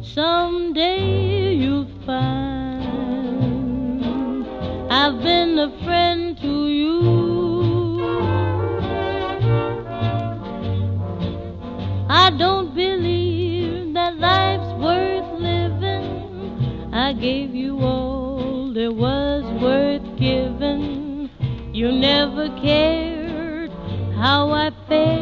Someday you'll find I've been a friend to you. I don't believe that life's worth living. I gave you all there was worth giving. You never cared how I fared.